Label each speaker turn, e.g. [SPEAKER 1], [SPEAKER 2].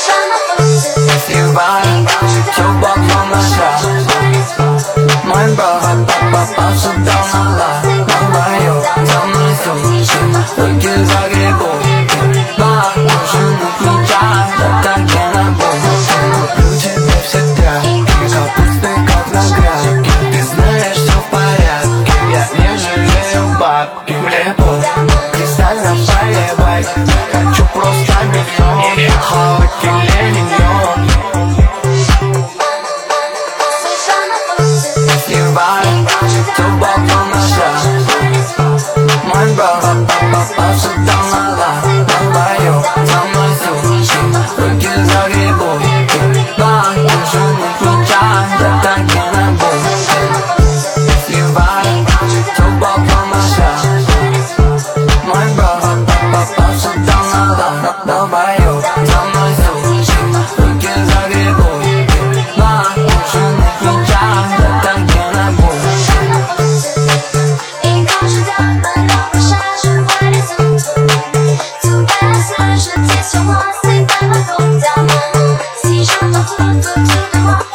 [SPEAKER 1] 就暴风的下，My brother，把手到哪来？老板有他们送钱，我给他给过，把我是你家，让他看那不好。Люди не все тряпки, как пустой как на грядке. Ты знаешь, все в порядке, я не жалею бабки. Лепо, кристально поебать, хочу просто миллион, холодильник миллион. То балкон наша Мой брат, папа, сюда мала Давай, за мной сучи Руки за грибу Два, южный ключа Да так и на Сливай, то балкон наша Мой брат, папа, сюда мала Давай, за мной сучи Руки за грибу Два, южный ключа Да так и на
[SPEAKER 2] Wow.